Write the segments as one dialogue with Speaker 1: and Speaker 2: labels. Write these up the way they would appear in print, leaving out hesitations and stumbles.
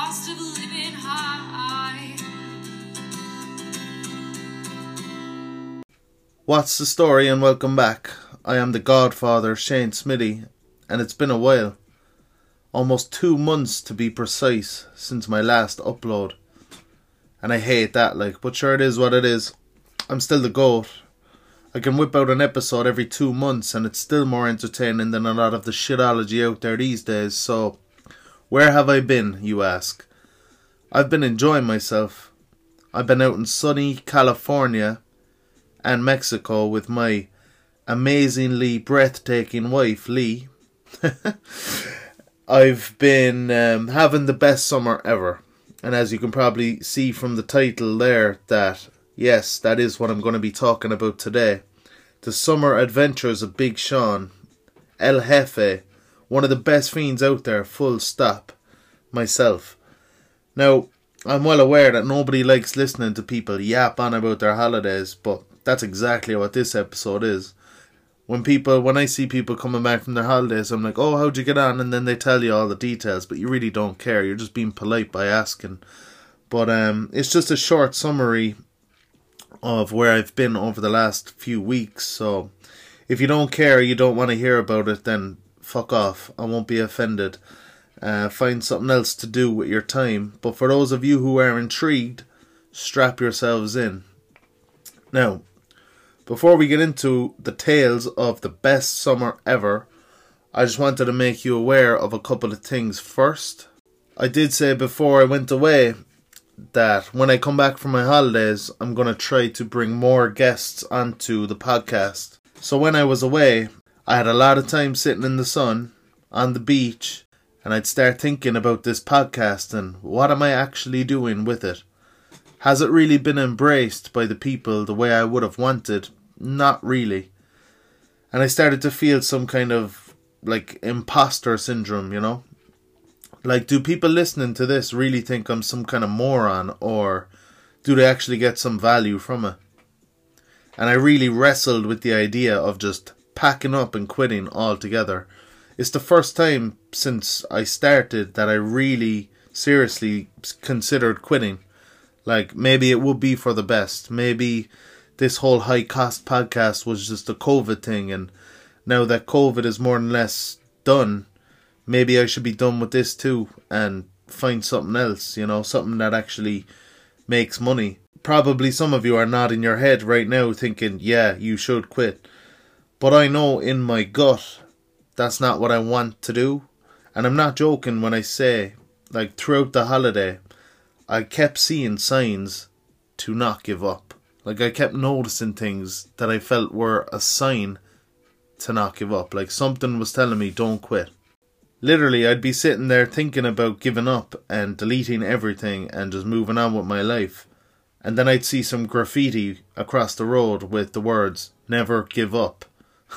Speaker 1: cost of living high.
Speaker 2: What's the story, and welcome back. I am the Godfather, Shane Smitty, and it's been a while. Almost 2 months to be precise since my last upload. And I hate that, but sure, it is what it is. I'm still the GOAT. I can whip out an episode every 2 months and it's still more entertaining than a lot of the shitology out there these days. So, where have I been, you ask? I've been enjoying myself. I've been out in sunny California and Mexico with my amazingly breathtaking wife, Lee. I've been having the best summer ever. And as you can probably see from the title there, that, yes, that is what I'm going to be talking about today. The Summer Adventures of Big Sean, El Jefe, one of the best fiends out there, full stop, myself. Now, I'm well aware that nobody likes listening to people yap on about their holidays, but that's exactly what this episode is. When I see people coming back from their holidays, I'm like, oh, how'd you get on? And then they tell you all the details, but you really don't care. You're just being polite by asking. But it's just a short summary of where I've been over the last few weeks. So if you don't care, you don't want to hear about it, then fuck off. I won't be offended. Find something else to do with your time. But for those of you who are intrigued, strap yourselves in. Now, before we get into the tales of the best summer ever, I just wanted to make you aware of a couple of things first. I did say before I went away that when I come back from my holidays, I'm going to try to bring more guests onto the podcast. So when I was away, I had a lot of time sitting in the sun, on the beach, and I'd start thinking about this podcast and what am I actually doing with it? Has it really been embraced by the people the way I would have wanted? Not really. And I started to feel some kind of imposter syndrome, you know? Do people listening to this really think I'm some kind of moron, or do they actually get some value from it? And I really wrestled with the idea of just packing up and quitting altogether. It's the first time since I started that I really seriously considered quitting. Maybe it would be for the best. Maybe this whole high-cost podcast was just a COVID thing, and now that COVID is more or less done, maybe I should be done with this too and find something else, something that actually makes money. Probably some of you are nodding your head right now thinking, yeah, you should quit. But I know in my gut that's not what I want to do. And I'm not joking when I say, throughout the holiday, I kept seeing signs to not give up. I kept noticing things that I felt were a sign to not give up. Something was telling me, don't quit. Literally, I'd be sitting there thinking about giving up and deleting everything and just moving on with my life. And then I'd see some graffiti across the road with the words, never give up.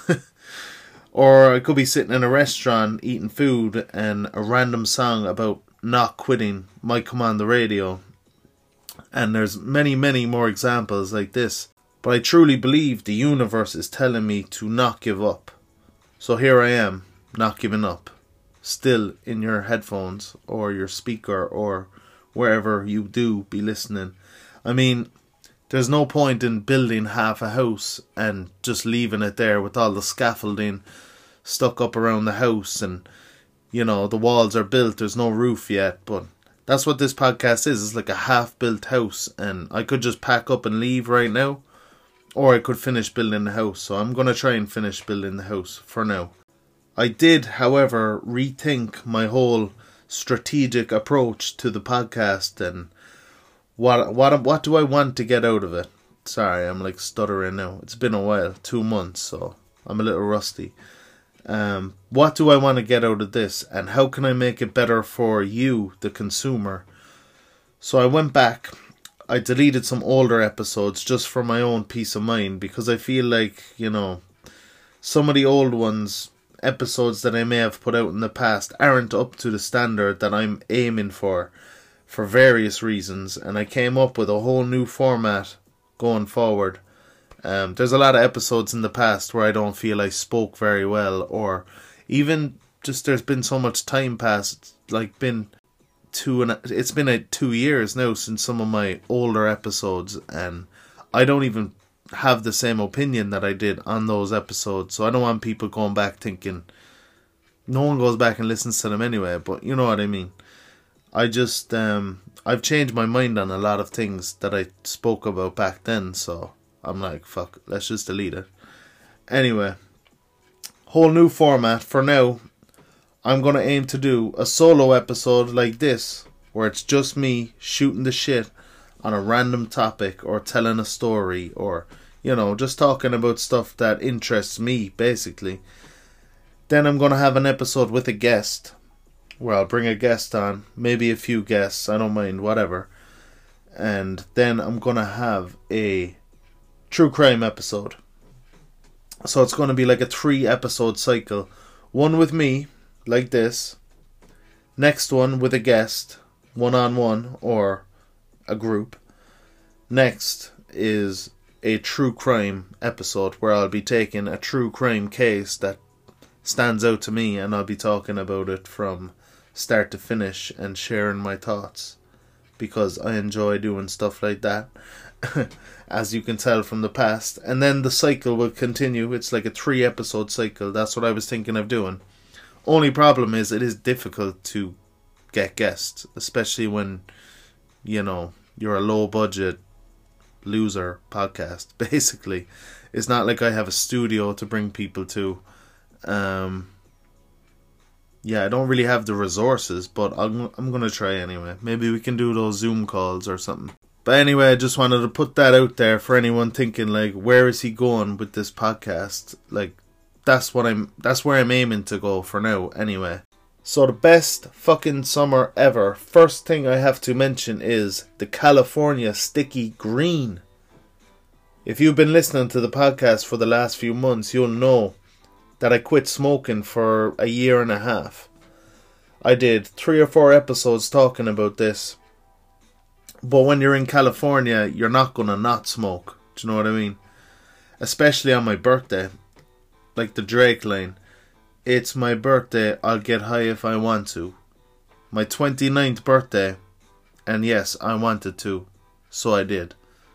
Speaker 2: Or I could be sitting in a restaurant eating food and a random song about not quitting might come on the radio. And there's many, many more examples like this. But I truly believe the universe is telling me to not give up. So here I am, not giving up. Still in your headphones or your speaker or wherever you do be listening. I mean, there's no point in building half a house and just leaving it there with all the scaffolding stuck up around the house and, the walls are built, there's no roof yet, but that's what this podcast is. It's like a half-built house, and I could just pack up and leave right now, or I could finish building the house, so I'm going to try and finish building the house for now. I did, however, rethink my whole strategic approach to the podcast and what do I want to get out of it. Sorry, I'm stuttering now. It's been a while, 2 months, so I'm a little rusty. What do I want to get out of this, and how can I make it better for you, the consumer? So I went back, I deleted some older episodes just for my own peace of mind, because I feel some of the old ones, episodes that I may have put out in the past, aren't up to the standard that I'm aiming for various reasons, and I came up with a whole new format going forward. There's a lot of episodes in the past where I don't feel I spoke very well, or even just there's been so much time passed, been it's been 2 years now since some of my older episodes, and I don't even have the same opinion that I did on those episodes, so I don't want people going back thinking, no one goes back and listens to them anyway, but you know what I mean. I just, I've changed my mind on a lot of things that I spoke about back then, so I'm like, fuck, let's just delete it. Anyway, whole new format for now. I'm going to aim to do a solo episode like this, where it's just me shooting the shit on a random topic, or telling a story, or, you know, just talking about stuff that interests me, basically. Then I'm going to have an episode with a guest, where I'll bring a guest on, maybe a few guests, I don't mind, whatever. And then I'm going to have a true crime episode. So it's going to be like a 3-episode cycle. One with me, like this. Next one with a guest, one-on-one, or a group. Next is a true crime episode, where I'll be taking a true crime case that stands out to me, and I'll be talking about it from start to finish and sharing my thoughts, because I enjoy doing stuff like that, as you can tell from the past. And then the cycle will continue. It's like a 3-episode cycle. That's what I was thinking of doing. Only problem is, it is difficult to get guests, especially when, you know, you're a low budget loser podcast, basically. It's not like I have a studio to bring people to. Yeah, I don't really have the resources, but I'm gonna try anyway. Maybe we can do those Zoom calls or something. But anyway, I just wanted to put that out there for anyone thinking, like, where is he going with this podcast? Like, that's where I'm aiming to go for now, anyway. So the best fucking summer ever. First thing I have to mention is the California Sticky Green. If you've been listening to the podcast for the last few months, you'll know that I quit smoking for a year and a half. I did 3 or 4 episodes talking about this. But when you're in California, you're not gonna not smoke. Do you know what I mean? Especially on my birthday. Like the Drake line. It's my birthday, I'll get high if I want to. My 29th birthday. And yes, I wanted to. So I did.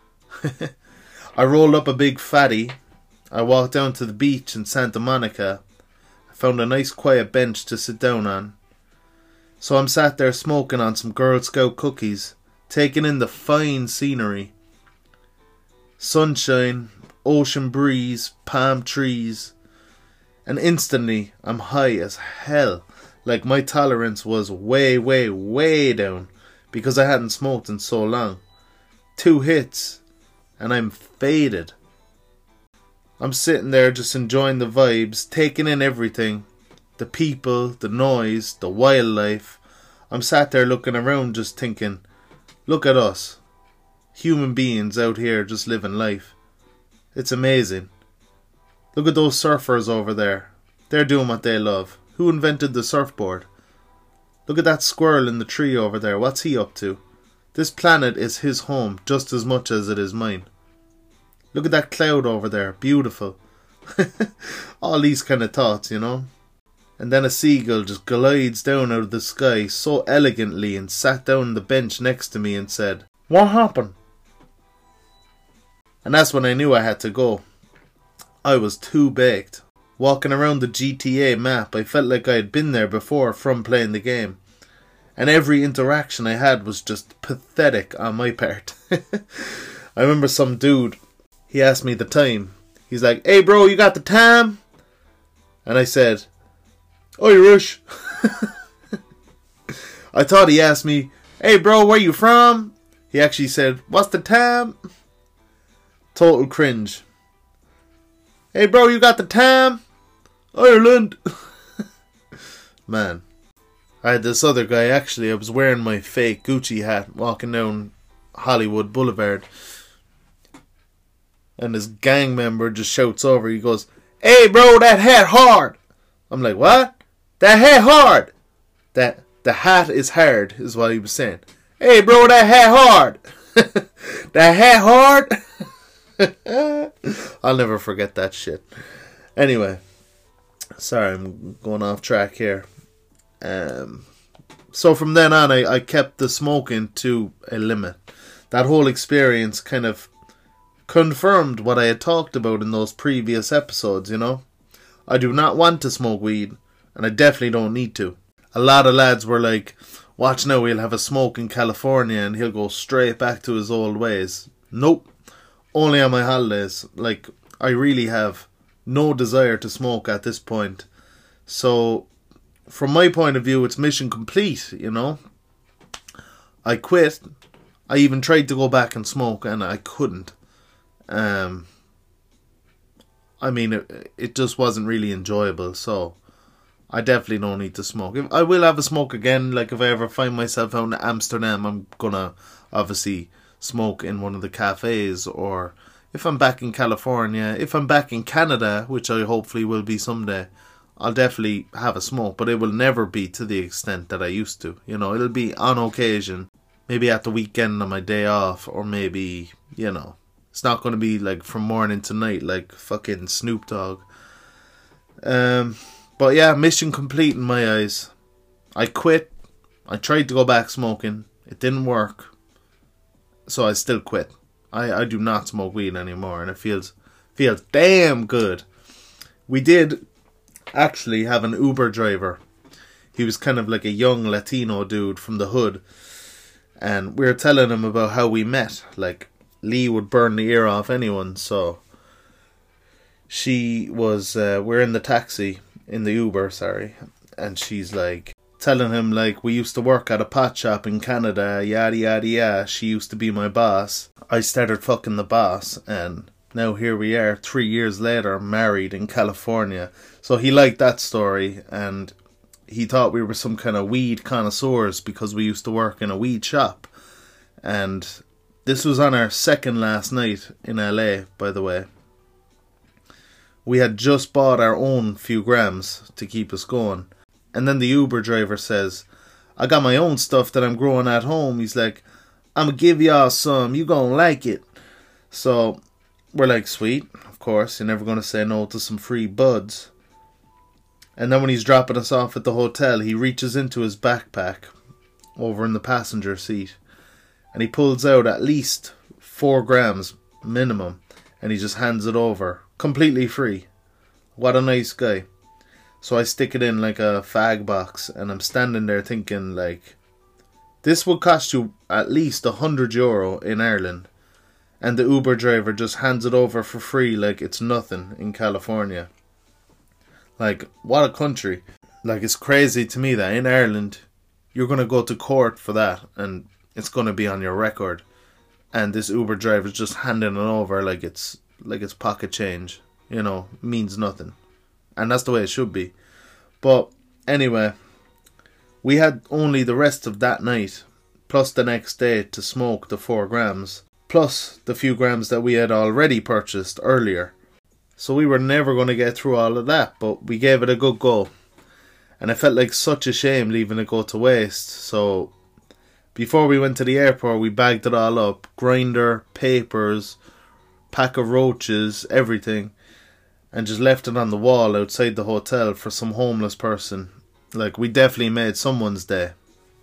Speaker 2: I rolled up a big fatty. I walked down to the beach in Santa Monica. I found a nice quiet bench to sit down on. So I'm sat there smoking on some Girl Scout cookies, taking in the fine scenery. Sunshine, ocean breeze, palm trees. And instantly I'm high as hell. Like my tolerance was way, way, way down, because I hadn't smoked in so long. 2 hits and I'm faded. I'm sitting there just enjoying the vibes, taking in everything. The people, the noise, the wildlife. I'm sat there looking around just thinking, look at us. Human beings out here just living life. It's amazing. Look at those surfers over there. They're doing what they love. Who invented the surfboard? Look at that squirrel in the tree over there. What's he up to? This planet is his home just as much as it is mine. Look at that cloud over there. Beautiful. All these kind of thoughts, you know. And then a seagull just glides down out of the sky so elegantly and sat down on the bench next to me and said, "What happened?" And that's when I knew I had to go. I was too baked. Walking around the GTA map, I felt like I had been there before from playing the game. And every interaction I had was just pathetic on my part. I remember some dude, he asked me the time. He's like, "Hey bro, you got the time?" And I said, "Irish." I thought he asked me, "Hey bro, where you from?" He actually said, "What's the time?" Total cringe. "Hey bro, you got the time?" "Ireland." Man. I had this other guy, actually, I was wearing my fake Gucci hat, walking down Hollywood Boulevard. And this gang member just shouts over, he goes, "Hey bro, that hat hard." I'm like, "What?" "That hat hard." The hat is hard, is what he was saying. "Hey bro, that hat hard." That hat hard? I'll never forget that shit. Anyway, sorry, I'm going off track here. So from then on, I kept the smoking to a limit. That whole experience kind of confirmed what I had talked about in those previous episodes, you know. I do not want to smoke weed, and I definitely don't need to. A lot of lads were like, watch now, he'll have a smoke in California and he'll go straight back to his old ways. Nope. Only on my holidays. Like, I really have no desire to smoke at this point. So, from my point of view, it's mission complete, you know. I quit. I even tried to go back and smoke and I couldn't. I mean, it just wasn't really enjoyable, so I definitely don't need to smoke. I will have a smoke again, like if I ever find myself out in Amsterdam, I'm gonna obviously smoke in one of the cafes, or if I'm back in California, if I'm back in Canada, which I hopefully will be someday, I'll definitely have a smoke, but it will never be to the extent that I used to. You know, it'll be on occasion, maybe at the weekend on my day off, or maybe, you know, it's not going to be like from morning to night like fucking Snoop Dogg. But yeah, mission complete in my eyes. I quit. I tried to go back smoking. It didn't work. So I still quit. I do not smoke weed anymore, and it feels damn good. We did actually have an Uber driver. He was kind of like a young Latino dude from the hood, and we were telling him about how we met. Like, Lee would burn the ear off anyone, so she was, we're in the taxi, in the Uber, sorry, and she's like, telling him, like, we used to work at a pot shop in Canada, yada yada yada, she used to be my boss, I started fucking the boss, and now here we are, 3 years later, married in California. So he liked that story, and he thought we were some kind of weed connoisseurs because we used to work in a weed shop. And this was on our second last night in LA, by the way. We had just bought our own few grams to keep us going. And then the Uber driver says, I got my own stuff that I'm growing at home. He's like, I'm gonna give y'all some, you gonna like it. So we're like, sweet, of course, you're never gonna say no to some free buds. And then when he's dropping us off at the hotel, he reaches into his backpack over in the passenger seat, and he pulls out at least 4 grams minimum, and he just hands it over, completely free. What a nice guy. So I stick it in like a fag box, and I'm standing there thinking, like, this would cost you at least €100 in Ireland, and the Uber driver just hands it over for free like it's nothing in California. Like, what a country. Like, it's crazy to me that in Ireland you're going to go to court for that and it's going to be on your record, and this Uber driver's just handing it over like it's pocket change, you know, means nothing. And that's the way it should be. But anyway, we had only the rest of that night plus the next day to smoke the 4 grams, plus the few grams that we had already purchased earlier. So we were never going to get through all of that, but we gave it a good go. And I felt like such a shame leaving it go to waste. So before we went to the airport, we bagged it all up. Grinder, papers, pack of roaches, everything. And just left it on the wall outside the hotel for some homeless person. Like, we definitely made someone's day.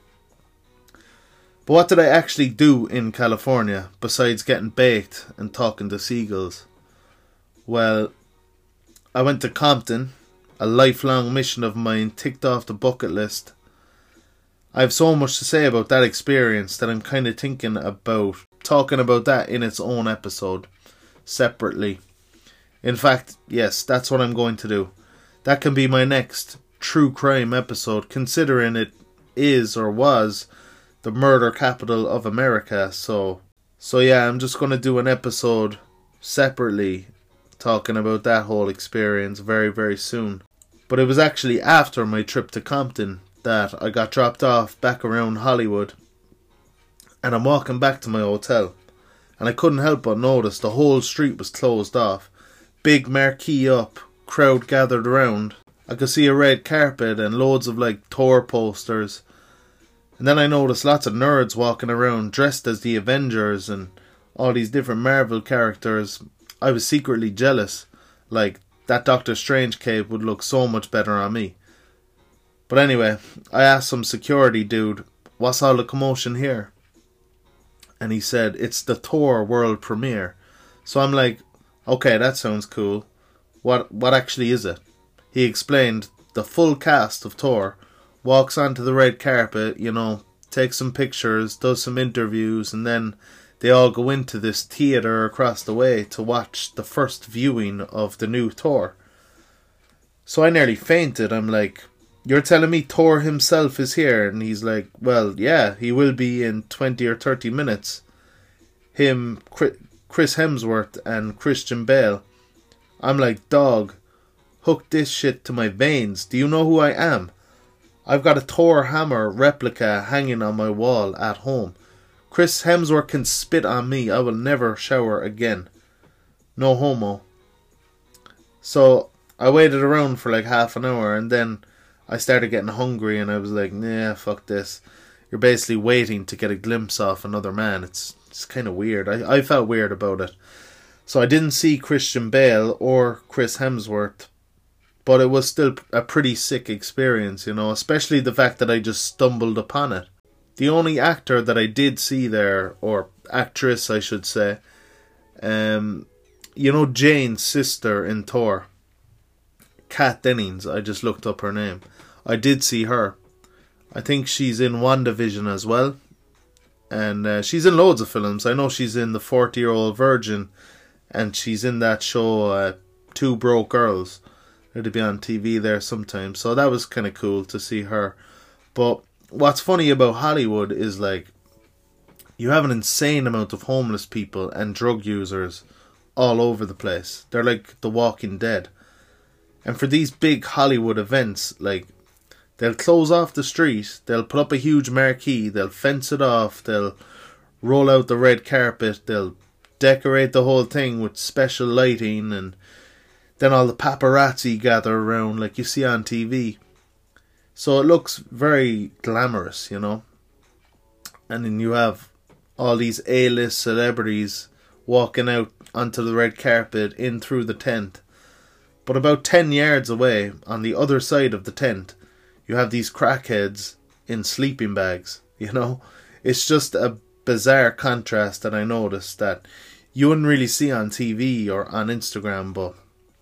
Speaker 2: But what did I actually do in California besides getting baked and talking to seagulls? Well, I went to Compton, a lifelong mission of mine ticked off the bucket list. I have so much to say about that experience that I'm kind of thinking about talking about that in its own episode, separately. In fact, yes, that's what I'm going to do. That can be my next true crime episode, considering it is or was the murder capital of America. So yeah, I'm just going to do an episode separately talking about that whole experience very, very soon. But it was actually after my trip to Compton that I got dropped off back around Hollywood, and I'm walking back to my hotel, and I couldn't help but notice the whole street was closed off. Big marquee up, crowd gathered around. I could see a red carpet and loads of like tour posters. And then I noticed lots of nerds walking around dressed as the Avengers and all these different Marvel characters. I was secretly jealous. Like, that Doctor Strange cape would look so much better on me. But anyway, I asked some security dude, what's all the commotion here? And he said, it's the Thor world premiere. So I'm like, okay, that sounds cool. What actually is it? He explained the full cast of Thor walks onto the red carpet, takes some pictures, does some interviews, and then they all go into this theatre across the way to watch the first viewing of the new Thor. So I nearly fainted. I'm like, you're telling me Thor himself is here? And he's like, well, yeah, he will be in 20 or 30 minutes. Him, Chris Hemsworth and Christian Bale. I'm like, dog, hook this shit to my veins. Do you know who I am? I've got a Thor hammer replica hanging on my wall at home. Chris Hemsworth can spit on me. I will never shower again. No homo. So I waited around for like half an hour, and then I started getting hungry, and I was like, nah, fuck this. You're basically waiting to get a glimpse of another man. It's kind of weird. I felt weird about it. So I didn't see Christian Bale or Chris Hemsworth, but it was still a pretty sick experience, especially the fact that I just stumbled upon it. The only actor that I did see there, or actress I should say, Jane's sister in Thor, Kat Dennings, I just looked up her name. I did see her. I think she's in WandaVision as well. And she's in loads of films. I know she's in The 40-Year-Old Virgin, and she's in that show, Two Broke Girls. It'll be on TV there sometimes. So that was kind of cool to see her. But what's funny about Hollywood is, like, you have an insane amount of homeless people and drug users all over the place. They're like The Walking Dead. And for these big Hollywood events, like, they'll close off the street, they'll put up a huge marquee, they'll fence it off, they'll roll out the red carpet, they'll decorate the whole thing with special lighting, and then all the paparazzi gather around like you see on TV. So it looks very glamorous, And then you have all these A-list celebrities walking out onto the red carpet in through the tent. But about 10 yards away, on the other side of the tent, you have these crackheads in sleeping bags, It's just a bizarre contrast that I noticed that you wouldn't really see on TV or on Instagram, but,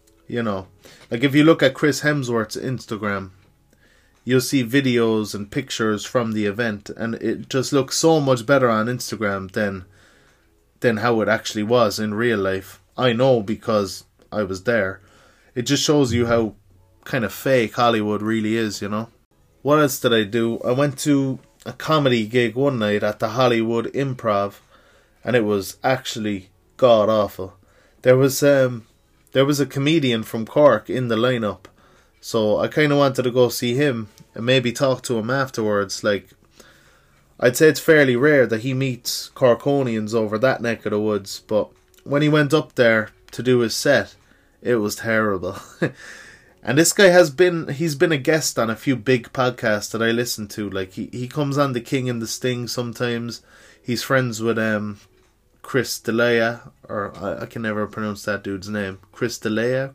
Speaker 2: like if you look at Chris Hemsworth's Instagram, you'll see videos and pictures from the event, and it just looks so much better on Instagram than how it actually was in real life. I know because I was there. It just shows you how kind of fake Hollywood really is, What else did I do? I went to a comedy gig one night at the Hollywood Improv, and it was actually god awful. There was a comedian from Cork in the lineup, so I kind of wanted to go see him and maybe talk to him afterwards. Like, I'd say it's fairly rare that he meets Corkonians over that neck of the woods, but when he went up there to do his set, it was terrible. And this guy he's been a guest on a few big podcasts that I listen to. Like, he comes on The King and the Sting sometimes. He's friends with Chris D'Elia, or I can never pronounce that dude's name. Chris D'Elia.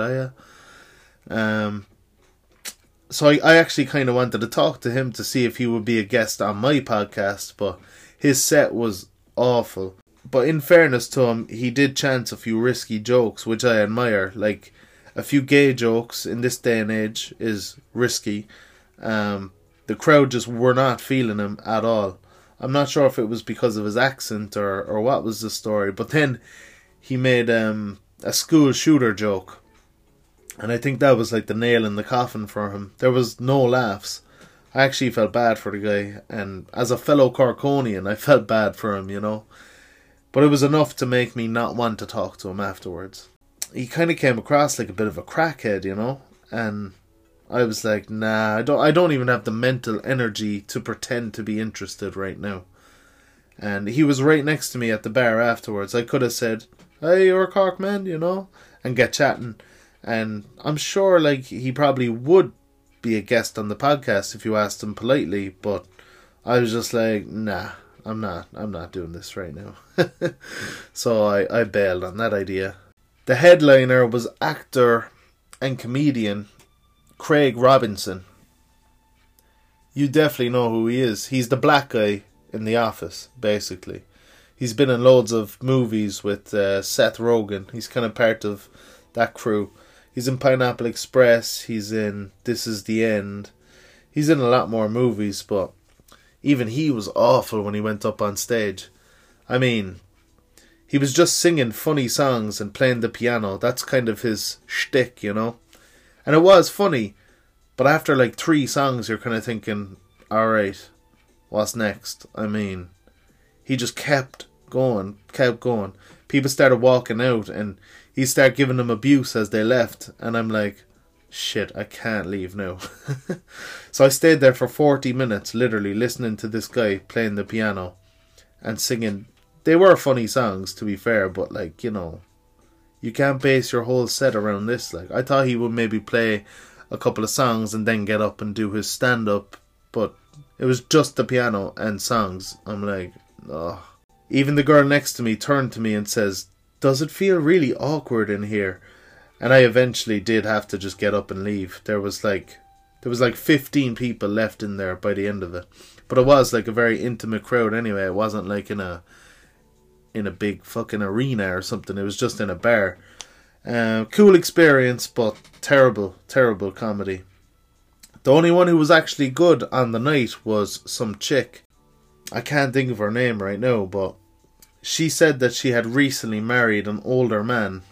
Speaker 2: So I actually kind of wanted to talk to him to see if he would be a guest on my podcast, but his set was awful. But in fairness to him, he did chance a few risky jokes, which I admire. Like, a few gay jokes in this day and age is risky. The crowd just were not feeling him at all. I'm not sure if it was because of his accent or what was the story, but then he made a school shooter joke. And I think that was like the nail in the coffin for him. There was no laughs. I actually felt bad for the guy, and as a fellow Corkonian, I felt bad for him, But it was enough to make me not want to talk to him afterwards. He kind of came across like a bit of a crackhead, And I was like, nah, I don't even have the mental energy to pretend to be interested right now. And he was right next to me at the bar afterwards. I could have said, hey, you're a Cork man, and get chatting. And I'm sure, like, he probably would be a guest on the podcast if you asked him politely, but I was just like, nah, I'm not doing this right now. So I bailed on that idea. The headliner was actor and comedian Craig Robinson. You definitely know who he is. He's the black guy in The Office, basically. He's been in loads of movies with Seth Rogen. He's kind of part of that crew. He's in Pineapple Express. He's in This Is the End. He's in a lot more movies, but even he was awful when he went up on stage. I mean, he was just singing funny songs and playing the piano. That's kind of his shtick, you know? And it was funny, but after like 3 songs, you're kind of thinking, alright, what's next? I mean, he just kept going. People started walking out, and he started giving them abuse as they left, and I'm like, shit, I can't leave now. So I stayed there for 40 minutes, literally, listening to this guy playing the piano and singing. They were funny songs, to be fair, but like, you know, you can't base your whole set around this. Like, I thought he would maybe play a couple of songs and then get up and do his stand-up, but it was just the piano and songs. I'm like, oh. Even the girl next to me turned to me and says, does it feel really awkward in here? And I eventually did have to just get up and leave. There was like 15 people left in there by the end of it. But it was like a very intimate crowd anyway. It wasn't like in a big fucking arena or something. It was just in a bar. Cool experience, but terrible comedy. The only one who was actually good on the night was some chick. I can't think of her name right now, but she said that she had recently married an older man,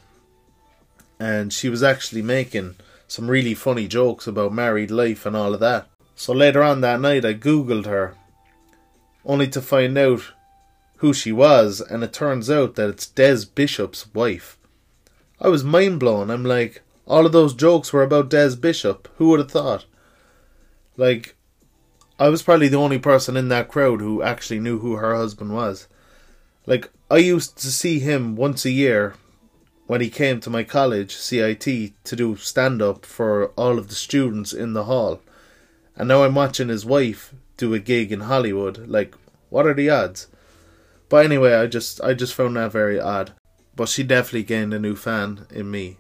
Speaker 2: and she was actually making some really funny jokes about married life and all of that. So later on that night I googled her, only to find out who she was, and it turns out that it's Des Bishop's wife. I was mind blown. I'm like, all of those jokes were about Des Bishop. Who would have thought? Like, I was probably the only person in that crowd who actually knew who her husband was. Like, I used to see him once a year when he came to my college, CIT, to do stand-up for all of the students in the hall. And now I'm watching his wife do a gig in Hollywood. Like, what are the odds? But anyway, I just found that very odd. But she definitely gained a new fan in me.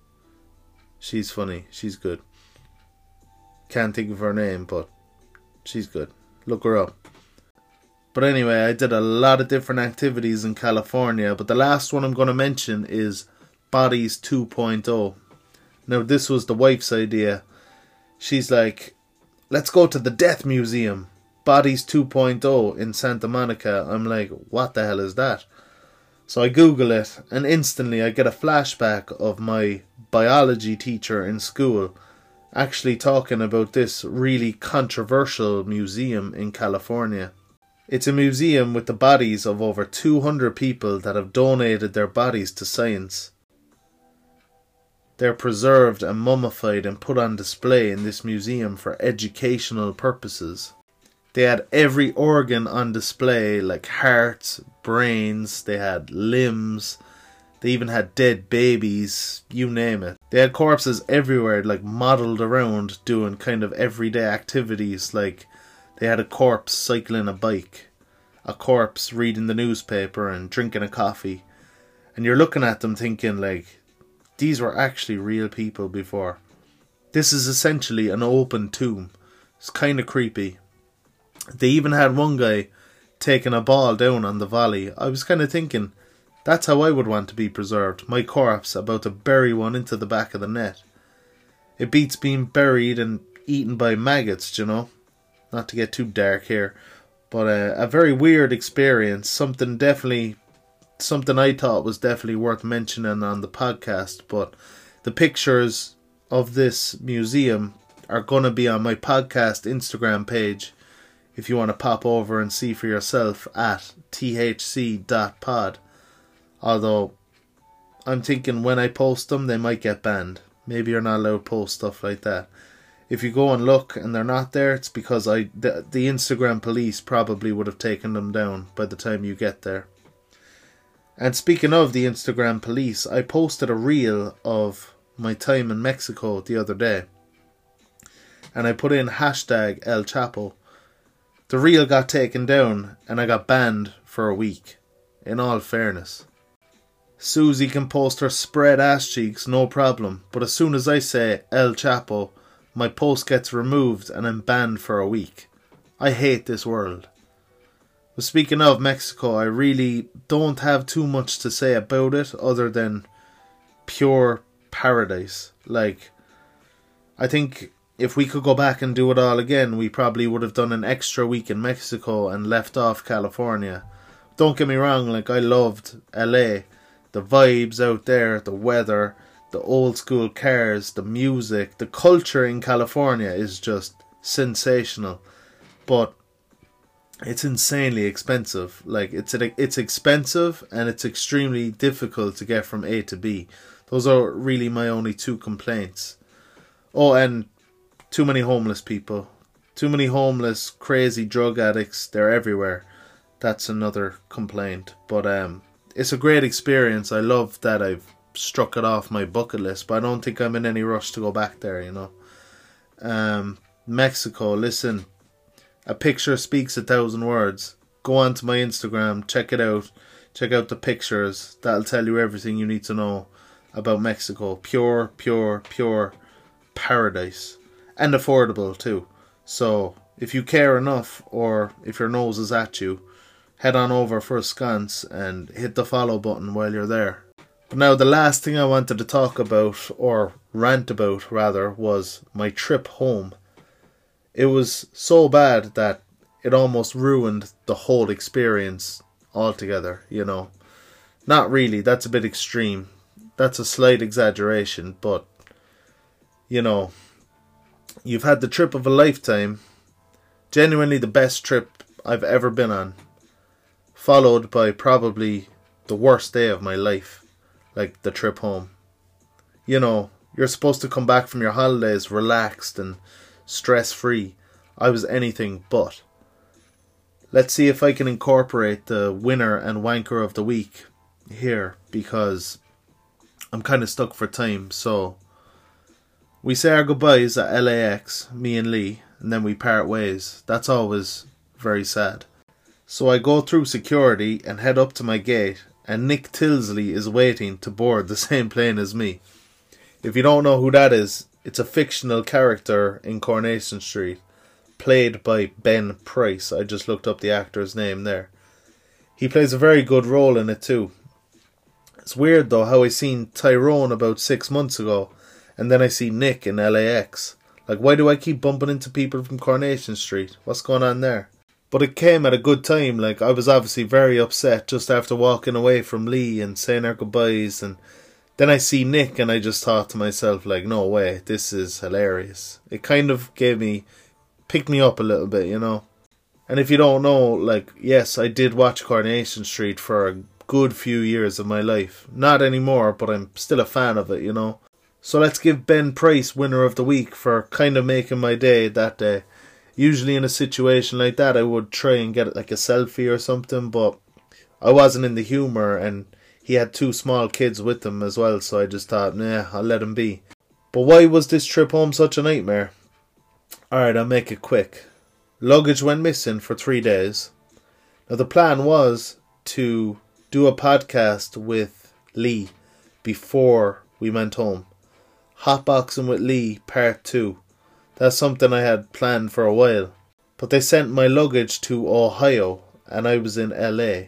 Speaker 2: She's funny. She's good. Can't think of her name, but she's good. Look her up. But anyway, I did a lot of different activities in California, but the last one I'm going to mention is Bodies 2.0. Now, this was the wife's idea. She's like, let's go to the Death Museum, Bodies 2.0 in Santa Monica. I'm like, what the hell is that? So I Google it, and instantly I get a flashback of my biology teacher in school actually talking about this really controversial museum in California. It's a museum with the bodies of over 200 people that have donated their bodies to science. They're preserved and mummified and put on display in this museum for educational purposes. They had every organ on display, like hearts, brains, they had limbs, they even had dead babies, you name it. They had corpses everywhere, like modelled around, doing kind of everyday activities, like they had a corpse cycling a bike, a corpse reading the newspaper and drinking a coffee. And you're looking at them thinking, like, these were actually real people before. This is essentially an open tomb. It's kind of creepy. They even had one guy taking a ball down on the volley. I was kind of thinking, that's how I would want to be preserved. My corpse about to bury one into the back of the net. It beats being buried and eaten by maggots, you know. Not to get too dark here, but a very weird experience. Something I thought was definitely worth mentioning on the podcast. But the pictures of this museum are going to be on my podcast Instagram page if you want to pop over and see for yourself at thc.pod. Although I'm thinking when I post them they might get banned. Maybe you're not allowed to post stuff like that. If you go and look and they're not there, it's because the Instagram police probably would have taken them down by the time you get there. And speaking of the Instagram police, I posted a reel of my time in Mexico the other day. And I put in hashtag El Chapo. The reel got taken down and I got banned for a week. In all fairness. Susie can post her spread ass cheeks, no problem. But as soon as I say El Chapo, my post gets removed and I'm banned for a week. I hate this world. But speaking of Mexico, I really don't have too much to say about it other than pure paradise. Like, I think if we could go back and do it all again, we probably would have done an extra week in Mexico and left off California. Don't get me wrong, like, I loved LA. The vibes out there, the weather, the old school cars, the music, the culture in California is just sensational. But it's insanely expensive. Like, it's expensive and it's extremely difficult to get from A to B. Those are really my only two complaints. Oh, and too many homeless people. Too many homeless, crazy drug addicts. They're everywhere. That's another complaint. But it's a great experience. I love that I've struck it off my bucket list. But I don't think I'm in any rush to go back there, you know. Mexico, listen. A picture speaks 1,000 words. Go on to my Instagram. Check it out. Check out the pictures. That'll tell you everything you need to know about Mexico. Pure, pure, pure paradise. And affordable too. So if you care enough, or if your nose is at you, head on over for a sconce and hit the follow button while you're there. But now the last thing I wanted to talk about, or rant about rather, was my trip home. It was so bad that it almost ruined the whole experience altogether, you know. Not really, that's a bit extreme. That's a slight exaggeration, but, you know, you've had the trip of a lifetime, genuinely the best trip I've ever been on, followed by probably the worst day of my life, like the trip home. You know, you're supposed to come back from your holidays relaxed and stress-free. I was anything but. Let's see if I can incorporate the winner and wanker of the week here, because I'm kind of stuck for time. So we say our goodbyes at LAX, me and Lee, and then we part ways. That's always very sad. So I go through security and head up to my gate, and Nick Tilsley is waiting to board the same plane as me. If you don't know who that is, it's a fictional character in Coronation Street, played by Ben Price. I just looked up the actor's name there. He plays a very good role in it too. It's weird though how I seen Tyrone about 6 months ago, and then I see Nick in LAX. Like, why do I keep bumping into people from Coronation Street? What's going on there? But it came at a good time. Like, I was obviously very upset just after walking away from Lee and saying our goodbyes, and then I see Nick and I just thought to myself, like, no way, this is hilarious. It kind of picked me up a little bit, you know. And if you don't know, like, yes, I did watch Coronation Street for a good few years of my life. Not anymore, but I'm still a fan of it, you know. So let's give Ben Price winner of the week for kind of making my day that day. Usually in a situation like that, I would try and get like a selfie or something, but I wasn't in the humour, and he had 2 small kids with him as well, so I just thought, nah, I'll let him be. But why was this trip home such a nightmare? Alright, I'll make it quick. Luggage went missing for 3 days. Now the plan was to do a podcast with Lee before we went home. Hotboxing with Lee Part 2. That's something I had planned for a while. But they sent my luggage to Ohio and I was in LA.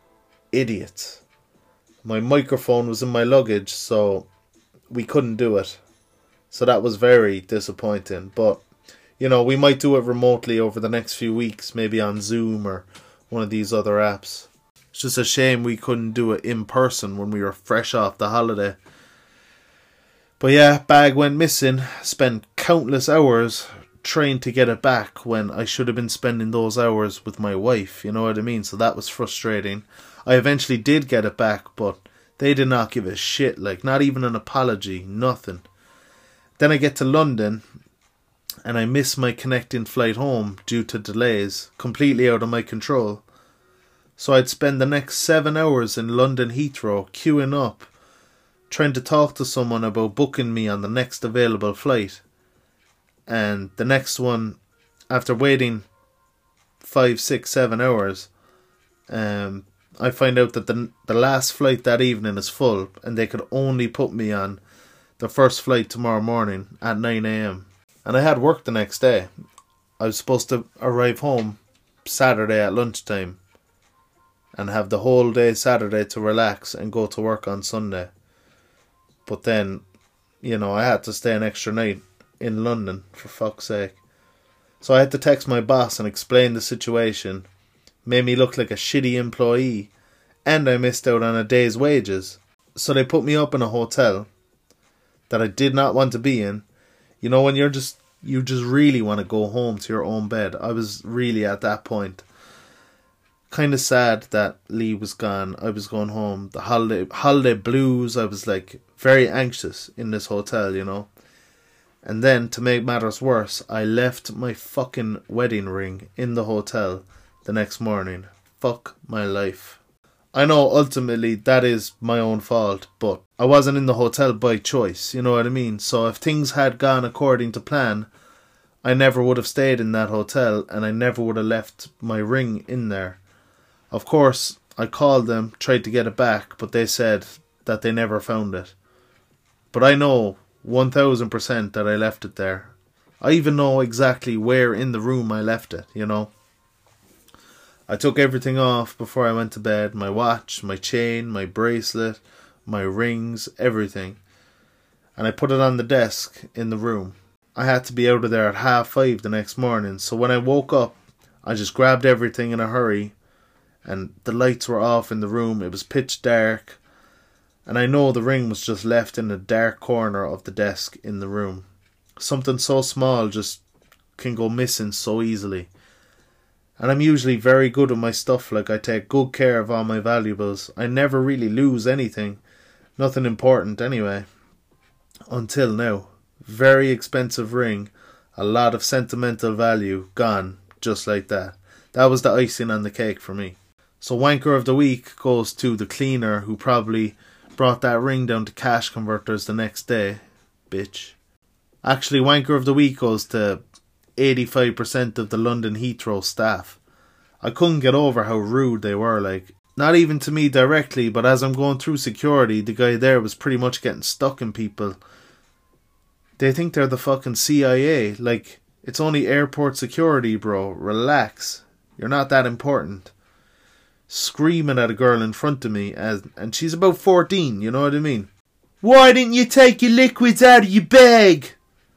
Speaker 2: Idiots. My microphone was in my luggage, so we couldn't do it. So that was very disappointing. But, you know, we might do it remotely over the next few weeks, maybe on Zoom or one of these other apps. It's just a shame we couldn't do it in person when we were fresh off the holiday. But yeah, bag went missing. Spent countless hours trying to get it back when I should have been spending those hours with my wife, you know what I mean? So that was frustrating. I eventually did get it back, but they did not give a shit, like, not even an apology, nothing. Then I get to London, and I miss my connecting flight home due to delays, completely out of my control. So I'd spend the next 7 hours in London Heathrow, queuing up, trying to talk to someone about booking me on the next available flight. And the next one, after waiting 5, 6, 7 hours, I find out that the last flight that evening is full, and they could only put me on the first flight tomorrow morning at 9 AM. And I had work the next day. I was supposed to arrive home Saturday at lunchtime and have the whole day Saturday to relax and go to work on Sunday. But then, I had to stay an extra night in London, for fuck's sake. So I had to text my boss and explain the situation. Made me look like a shitty employee, and I missed out on a day's wages. So they put me up in a hotel that I did not want to be in. When you just really want to go home to your own bed. I was really at that point. Kind of sad that Lee was gone. I was going home. The holiday blues. I was like very anxious in this hotel, And then, to make matters worse, I left my fucking wedding ring in the hotel the next morning. Fuck my life. I know ultimately that is my own fault, but I wasn't in the hotel by choice, you know what I mean? So if things had gone according to plan, I never would have stayed in that hotel and I never would have left my ring in there. Of course, I called them, tried to get it back, but they said that they never found it. But I know 1000% that I left it there. I even know exactly where in the room I left it, I took everything off before I went to bed. My watch, my chain, my bracelet, my rings, everything. And I put it on the desk in the room. I had to be out of there at 5:30 the next morning. So when I woke up, I just grabbed everything in a hurry. And the lights were off in the room. It was pitch dark. And I know the ring was just left in a dark corner of the desk in the room. Something so small just can go missing so easily. And I'm usually very good with my stuff. Like, I take good care of all my valuables. I never really lose anything. Nothing important anyway. Until now. Very expensive ring. A lot of sentimental value. Gone. Just like that. That was the icing on the cake for me. So Wanker of the Week goes to the cleaner who probably brought that ring down to cash converters the next day. Bitch. Actually, Wanker of the Week goes to 85% of the London Heathrow staff. I couldn't get over how rude they were, like. Not even to me directly, but as I'm going through security, the guy there was pretty much getting stuck in people. They think they're the fucking CIA. Like, it's only airport security, bro. Relax. You're not that important. Screaming at a girl in front of me, and she's about 14, you know what I mean? Why didn't you take your liquids out of your bag?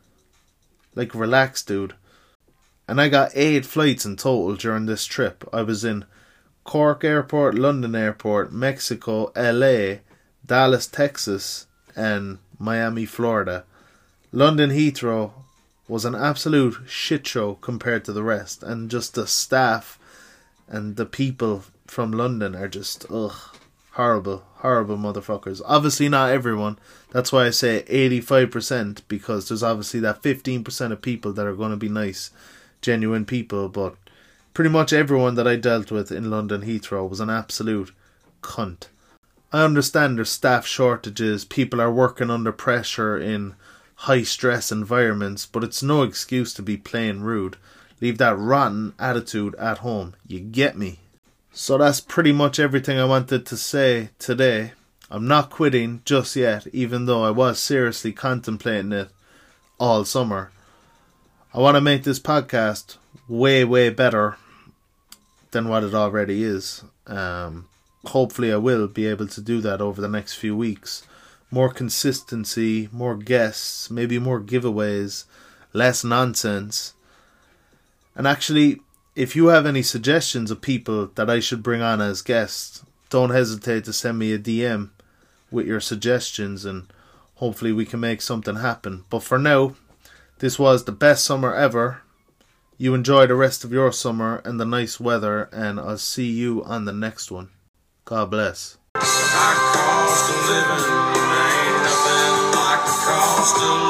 Speaker 2: Like, relax, dude. And I got 8 flights in total during this trip. I was in Cork Airport, London Airport, Mexico, LA, Dallas, Texas, and Miami, Florida. London Heathrow was an absolute shit show compared to the rest. And just the staff and the people from London are just, horrible, horrible motherfuckers. Obviously not everyone. That's why I say 85%, because there's obviously that 15% of people that are going to be nice, genuine people, but pretty much everyone that I dealt with in London Heathrow was an absolute cunt. I understand there's staff shortages, people are working under pressure in high stress environments, but it's no excuse to be plain rude. Leave that rotten attitude at home. You get me? So that's pretty much everything I wanted to say today. I'm not quitting just yet, even though I was seriously contemplating it all summer. I want to make this podcast way, way better than what it already is. Hopefully I will be able to do that over the next few weeks. More consistency, more guests, maybe more giveaways, less nonsense. And actually, if you have any suggestions of people that I should bring on as guests, don't hesitate to send me a DM with your suggestions and hopefully we can make something happen. But for now, this was the best summer ever. You enjoy the rest of your summer and the nice weather, and I'll see you on the next one. God bless.
Speaker 3: Cost of living ain't nothing like the cost of